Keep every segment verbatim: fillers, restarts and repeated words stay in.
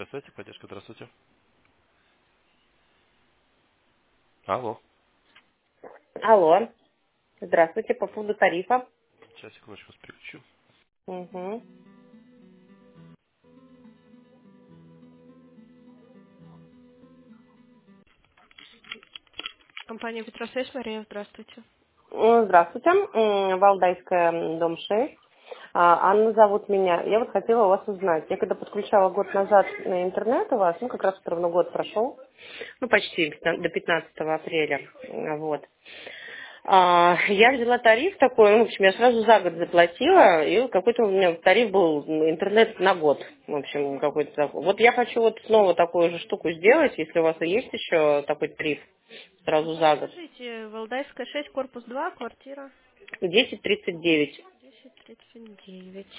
Здравствуйте, поддержка, здравствуйте. Алло. Алло. Здравствуйте, по поводу тарифа. Сейчас, секундочку, вас переключу. Угу. Компания Петросвязь, Мария, здравствуйте. М, Здравствуйте. М, Валдайская, м, дом шесть. А, Анна зовут меня. Я вот хотела у вас узнать. Я когда подключала год назад на интернет у вас, ну как раз все равно год прошел, ну почти пятна- до пятнадцатого апреля. М, Вот. А, я взяла тариф такой, ну, в общем, я сразу за год заплатила, и какой-то у меня тариф был м, интернет на год. В общем, какой-то такой. Вот я хочу вот снова такую же штуку сделать, если у вас и есть еще такой тариф сразу Ага, за год. скажите, Валдайская шесть, корпус два, квартира Десять тридцать девять. десять тридцать девять.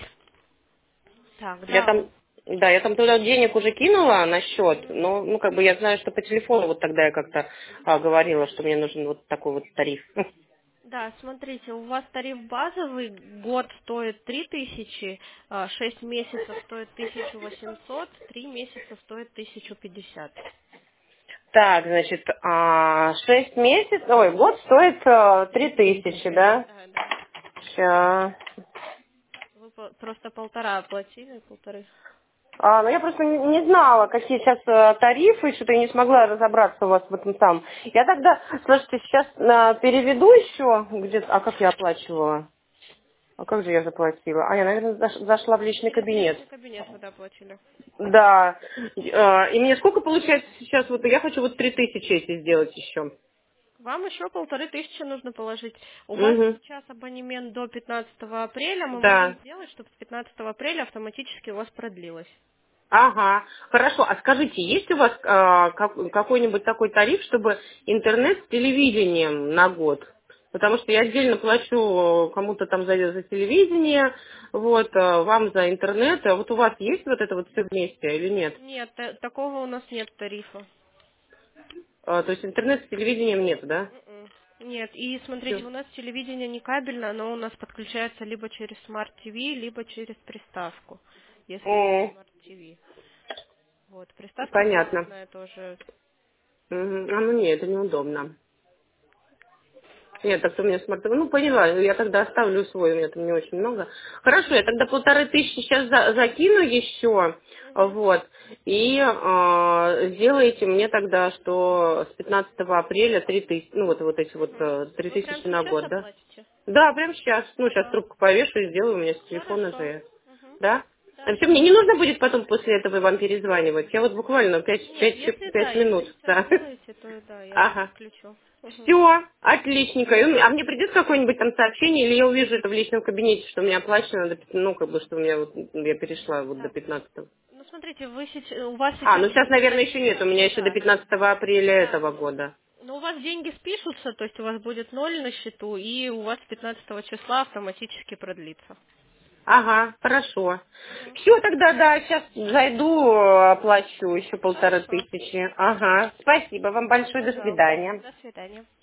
Так, Я да. там, да, я там туда денег уже кинула на счет, Мгм. но, ну, как бы я знаю, что по телефону вот тогда я как-то а, говорила, что мне нужен вот такой вот тариф. Да, смотрите, у вас тариф базовый, год стоит три тысячи, а, шесть месяцев стоит тысячу восемьсот, три месяца стоит тысячу пятьдесят. Так, значит, а, шесть месяцев, ой, год стоит а, три тысячи, да? Да, да. Ща. Вы по- просто полтора оплатили, полторы. А, ну я просто не, не знала, какие сейчас э, тарифы, что-то я не смогла разобраться у вас в этом самом. Я тогда, слушайте, сейчас э, переведу еще где-то, а как я оплачивала? А как же я заплатила? А, я, наверное, заш- зашла в личный Через кабинет. личный кабинет вы оплатили. Да. Э, И мне сколько получается сейчас? Вот я хочу вот три тысячи эти сделать еще. Вам еще полторы тысячи нужно положить. У вас Угу. сейчас абонемент до пятнадцатого апреля. Мы можем Да. сделать, чтобы с пятнадцатого апреля автоматически у вас продлилось. Ага, хорошо. А скажите, есть у вас э, как- какой-нибудь такой тариф, чтобы интернет с телевидением на год? Потому что я отдельно плачу кому-то там за, за телевидение, вот, э, вам за интернет. А вот у вас есть вот это вот все вместе или нет? Нет, та- такого у нас нет тарифа. Э, то есть интернет с телевидением нет, да? М-м. Нет, и Все. смотрите, у нас телевидение не кабельное, оно у нас подключается либо через Smart ти ви, либо через приставку, если есть Smart ти ви. Вот, приставка Понятно. кабельная тоже. Мгм. А, ну нет, это неудобно. Нет, так-то у меня смартфон. Ну, поняла, я тогда оставлю свой, у меня там не очень много. Хорошо, я тогда полторы тысячи сейчас за- закину еще, Мгм. вот, и э, сделаете мне тогда, что с пятнадцатого апреля три тысячи, ну, вот, вот эти вот Мгм. э, три Вы прямо тысячи на сейчас год, да? оплатите? Да, прямо сейчас. Ну, сейчас Ага. трубку повешу и сделаю, у меня с телефона же, Хорошо. я- Мгм. да? Да, А все, сейчас мне не нужно сделаю. будет потом после этого вам перезванивать. Я вот буквально пять, Нет, пять, если да, пять если минут, сейчас да. сделаете, то да, я вас Ага. подключу. Мгм. Все, отличненько. И у меня- А мне придет какое-нибудь там сообщение, или я увижу это в личном кабинете, что у меня оплачено, до пят- ну, как бы, что у меня вот, я перешла вот до Так, пятнадцатого. ну смотрите, вы сейчас, у вас А, сейчас ну сейчас, будет наверное, еще нет, у тарифа, меня еще до да, пятнадцатого апреля да. этого года. Но у вас деньги спишутся, то есть у вас будет ноль на счету, и у вас пятнадцатого числа автоматически продлится. Ага, хорошо. Мгм. Все, тогда, да, сейчас зайду, э, оплачу еще полторы Хорошо. тысячи. Ага, спасибо вам Да, большое, до пожалуйста. свидания. До свидания.